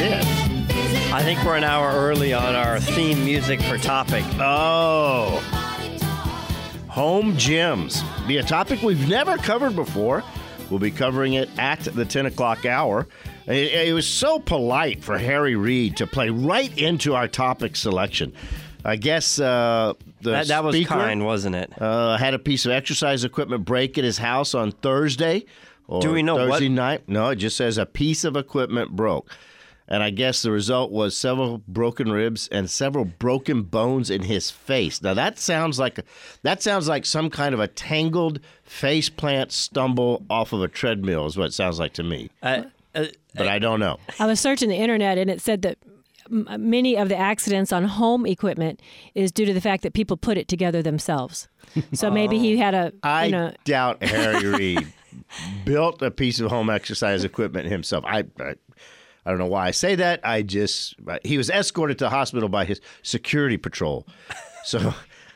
is. I think we're an hour early on our theme music for topic. Oh. Home gyms. Be a topic we've never covered before. We'll be covering it at the 10 o'clock hour. It was so polite for Harry Reid to play right into our topic selection. I guess that was speaker, kind, wasn't it? Had a piece of exercise equipment break at his house on Thursday. Or Do we know Thursday what? night? No, it just says a piece of equipment broke. And I guess the result was several broken ribs and several broken bones in his face. Now that sounds like some kind of a tangled faceplant stumble off of a treadmill is what it sounds like to me. But I don't know. I was searching the internet and it said that many of the accidents on home equipment is due to the fact that people put it together themselves. So maybe he had a, I doubt Harry Reid built a piece of home exercise equipment himself. I don't know why I say that. He was escorted to the hospital by his security patrol. So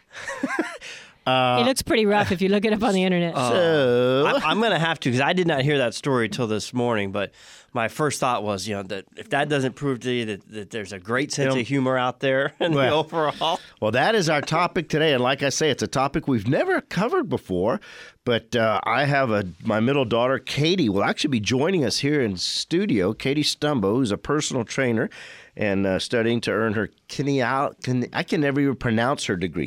it looks pretty rough if you look it up on the internet. I'm going to have to, because I did not hear that story till this morning, but my first thought was, that if that doesn't prove to you that there's a great sense of humor out there in the overall. Well, that is our topic today, and like I say, it's a topic we've never covered before, but I have my middle daughter, Katie, will actually be joining us here in studio. Katie Stumbo, who's a personal trainer and studying to earn her I can never even pronounce her degree.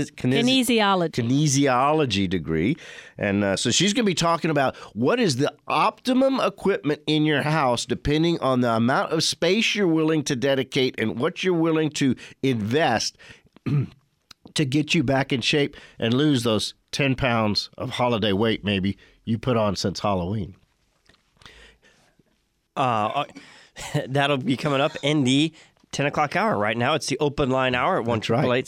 Kinesiology degree. And so she's going to be talking about what is the optimum equipment in your house depending on the amount of space you're willing to dedicate and what you're willing to invest to get you back in shape and lose those 10 pounds of holiday weight maybe you put on since Halloween. That'll be coming up in the 10 o'clock hour. Right now, it's the open line hour at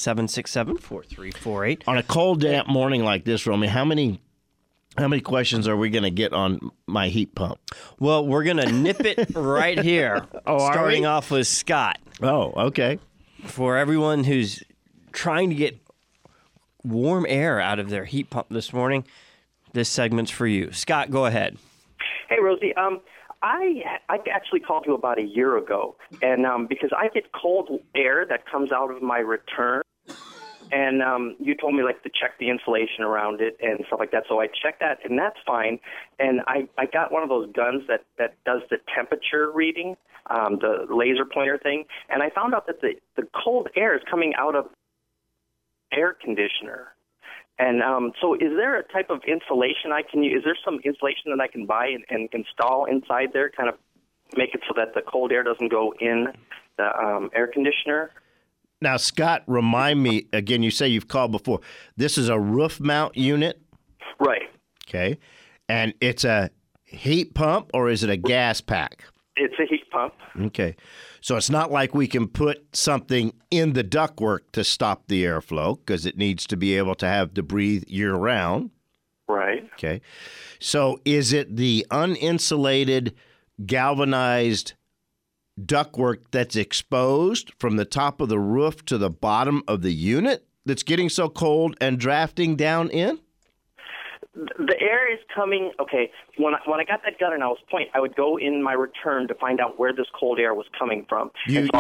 1-888-767-4348. On a cold, damp morning like this, Romy, how many questions are we going to get on my heat pump? Well, we're going to nip it right here, starting off with Scott. Oh, okay. For everyone who's trying to get warm air out of their heat pump this morning, this segment's for you. Scott, go ahead. Hey, Rosie. I actually called you about a year ago, and because I get cold air that comes out of my return, and you told me to check the insulation around it and stuff like that. So I checked that, and that's fine. And I got one of those guns that does the temperature reading, the laser pointer thing, and I found out that the cold air is coming out of air conditioner. And so is there a type of insulation I can use? Is there some insulation that I can buy and install inside there, kind of make it so that the cold air doesn't go in the air conditioner? Now, Scott, remind me, again, you say you've called before. This is a roof mount unit? Right. Okay. And it's a heat pump or is it a gas pack? It's a heat pump. Okay. So it's not like we can put something in the ductwork to stop the airflow because it needs to be able to have to breathe year-round. Right. Okay. So is it the uninsulated, galvanized ductwork that's exposed from the top of the roof to the bottom of the unit that's getting so cold and drafting down in? The air is coming. Okay, when I got that gun and I was pointing, I would go in my return to find out where this cold air was coming from.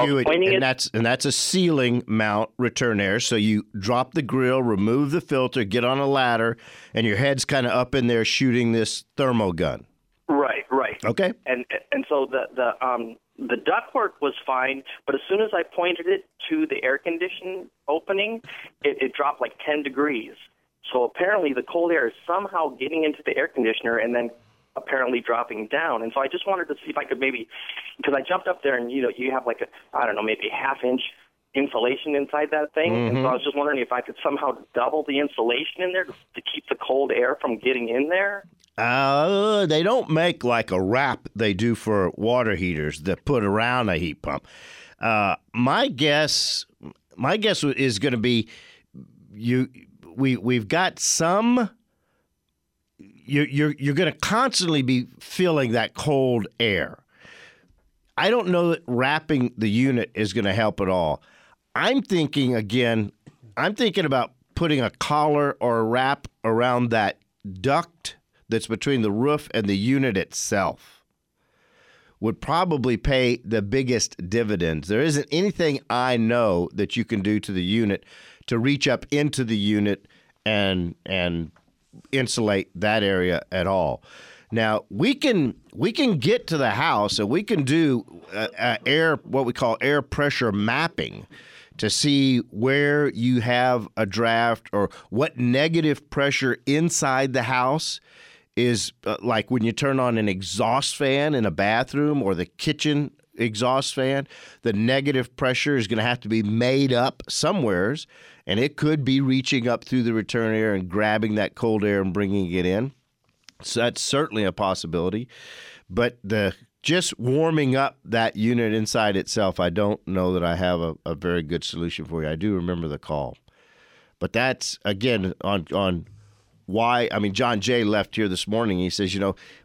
That's a ceiling mount return air. So you drop the grill, remove the filter, get on a ladder, and your head's kind of up in there shooting this thermo gun. Right. Okay. And so the ductwork was fine, but as soon as I pointed it to the air conditioning opening, it dropped 10 degrees. So apparently the cold air is somehow getting into the air conditioner and then apparently dropping down. And so I just wanted to see if I could maybe, because I jumped up there and, you have maybe a half-inch insulation inside that thing. Mm-hmm. And so I was just wondering if I could somehow double the insulation in there to keep the cold air from getting in there. They don't make like a wrap they do for water heaters that put around a heat pump. My guess is going to be we've got some. You're going to constantly be feeling that cold air. I don't know that wrapping the unit is going to help at all. I'm thinking about putting a collar or a wrap around that duct that's between the roof and the unit itself. would probably pay the biggest dividends. There isn't anything I know that you can do to the unit to reach up into the unit and insulate that area at all. Now, we can get to the house and we can do what we call air pressure mapping to see where you have a draft or what negative pressure inside the house is, like when you turn on an exhaust fan in a bathroom or the kitchen exhaust fan, the negative pressure is going to have to be made up somewheres, and it could be reaching up through the return air and grabbing that cold air and bringing it in. So that's certainly a possibility. But just warming up that unit inside itself, I don't know that I have a very good solution for you. I do remember the call. But that's, again, on why. I mean, John Jay left here this morning. He says,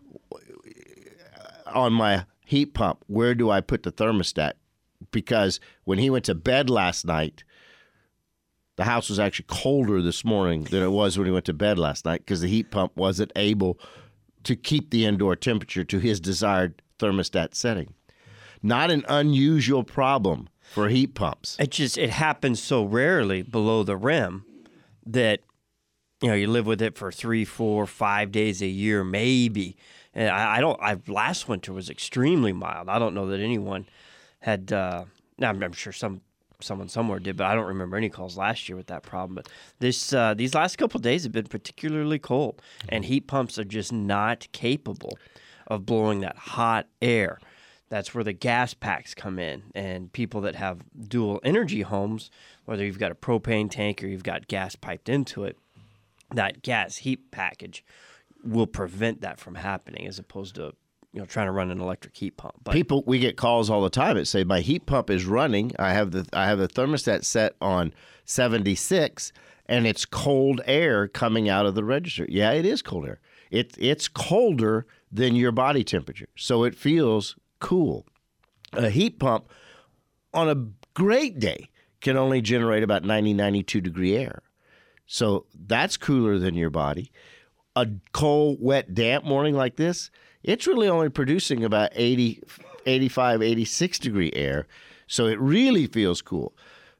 on my heat pump, where do I put the thermostat? Because when he went to bed last night, the house was actually colder this morning than it was when he went to bed last night because the heat pump wasn't able to keep the indoor temperature to his desired thermostat setting. Not an unusual problem for heat pumps. It happens so rarely below the rim that you live with it for 3, 4, 5 days a year, maybe. And last winter was extremely mild. I don't know that anyone had. I'm sure someone somewhere did, but I don't remember any calls last year with that problem. But these last couple of days have been particularly cold, and heat pumps are just not capable of blowing that hot air. That's where the gas packs come in, and people that have dual energy homes, whether you've got a propane tank or you've got gas piped into it, that gas heat package will prevent that from happening, as opposed to trying to run an electric heat pump. But we get calls all the time that say my heat pump is running. I have the thermostat set on 76, and it's cold air coming out of the register. Yeah, it is cold air. It's colder than your body temperature, so it feels cool. A heat pump on a great day can only generate about 92 degree air, so that's cooler than your body. A cold, wet, damp morning like this, it's really only producing about 80, 85, 86 degree air, so it really feels cool.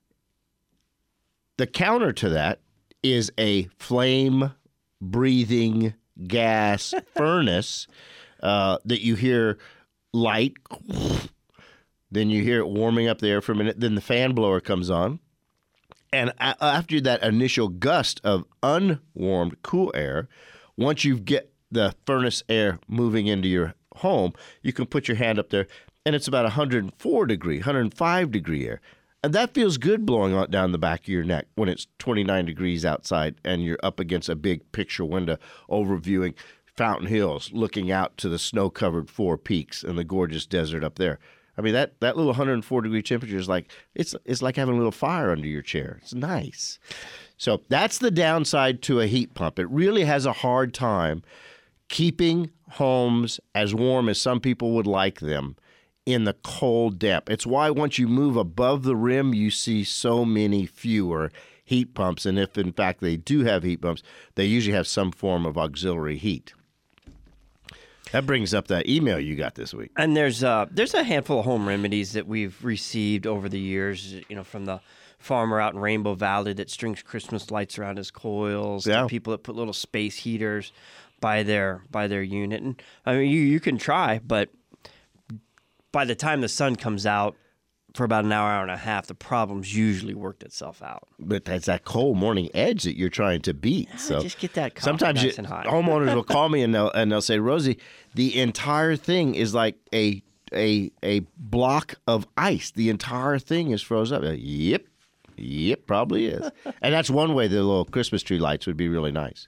The counter to that is a flame-breathing gas furnace that you hear light, then you hear it warming up the air for a minute, then the fan blower comes on, and after that initial gust of unwarmed cool air, once you get the furnace air moving into your home, you can put your hand up there, and it's about 104 degree, 105 degree air. And that feels good blowing on down the back of your neck when it's 29 degrees outside and you're up against a big picture window overviewing Fountain Hills, looking out to the snow-covered Four Peaks and the gorgeous desert up there. I mean, that little 104 degree temperature is like it's like having a little fire under your chair. It's nice. So that's the downside to a heat pump. It really has a hard time keeping homes as warm as some people would like them in the cold damp. It's why once you move above the rim, you see so many fewer heat pumps. And if, in fact, they do have heat pumps, they usually have some form of auxiliary heat. That brings up that email you got this week. And there's a handful of home remedies that we've received over the years, from the farmer out in Rainbow Valley that strings Christmas lights around his coils, to people that put little space heaters by their unit. And I mean, you can try, but by the time the sun comes out for about an hour and a half, the problem's usually worked itself out. But that's that cold morning edge that you're trying to beat. So just get that coffee sometimes nice and hot. Homeowners will call me and they'll say, Rosie, the entire thing is like a block of ice. The entire thing is frozen up. Yep, probably is. And that's one way the little Christmas tree lights would be really nice.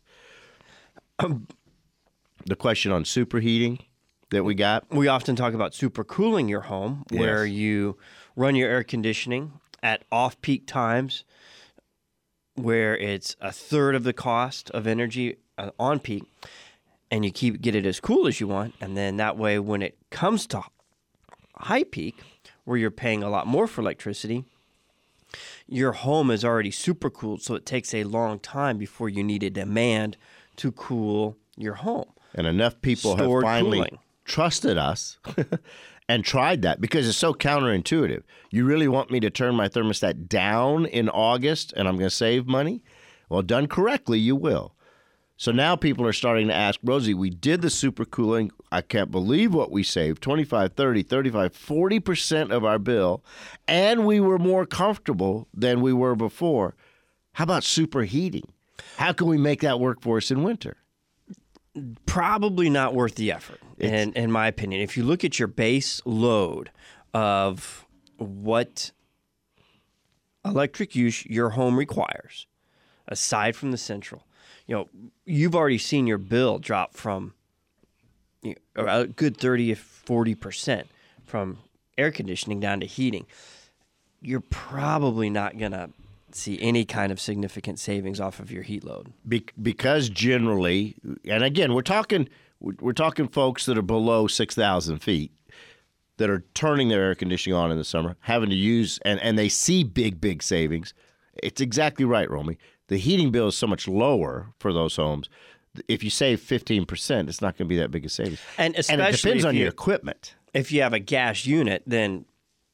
The question on superheating that we got. We often talk about supercooling your home, where you run your air conditioning at off-peak times, where it's a third of the cost of energy on peak, and you get it as cool as you want. And then that way, when it comes to high peak, where you're paying a lot more for electricity, your home is already supercooled, so it takes a long time before you need a demand to cool your home. And enough people have finally trusted us and tried that because it's so counterintuitive. You really want me to turn my thermostat down in August and I'm going to save money? Well, done correctly, you will. So now people are starting to ask, Rosie, we did the supercooling. I can't believe what we saved, 25, 30, 35, 40% of our bill, and we were more comfortable than we were before. How about superheating? How can we make that work for us in winter? Probably not worth the effort, in my opinion. If you look at your base load of what electric use your home requires, aside from the central, you've already seen your bill drop from a good 30 to 40% from air conditioning down to heating. You're probably not going to see any kind of significant savings off of your heat load. Because generally, and again, we're talking folks that are below 6,000 feet that are turning their air conditioning on in the summer, having to use, and they see big savings. It's exactly right, Romy. The heating bill is so much lower for those homes. If you save 15%, it's not going to be that big a savings. And especially it depends on your equipment. If you have a gas unit, then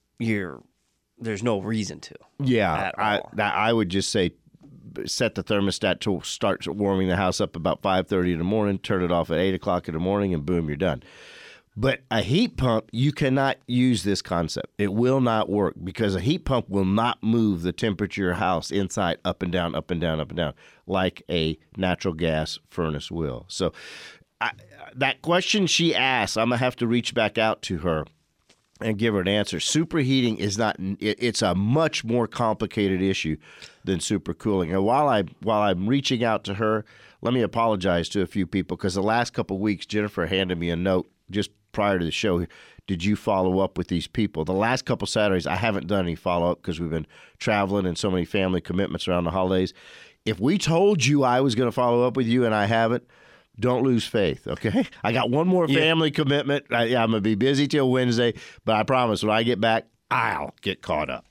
there's no reason to. Yeah, at all. I would just say set the thermostat to start warming the house up about 5:30 in the morning, turn it off at 8 o'clock in the morning, and boom, you're done. But a heat pump, you cannot use this concept. It will not work because a heat pump will not move the temperature of your house inside up and down, up and down, up and down, like a natural gas furnace will. So that question she asked, I'm going to have to reach back out to her and give her an answer. Superheating is not, it's a much more complicated issue than supercooling. And while I'm reaching out to her, let me apologize to a few people because the last couple of weeks, Jennifer handed me a note just prior to the show. Did you follow up with these people? The last couple Saturdays, I haven't done any follow-up because we've been traveling and so many family commitments around the holidays. If we told you I was going to follow up with you and I haven't, don't lose faith, okay? I got one more family commitment. I'm going to be busy till Wednesday, but I promise when I get back, I'll get caught up.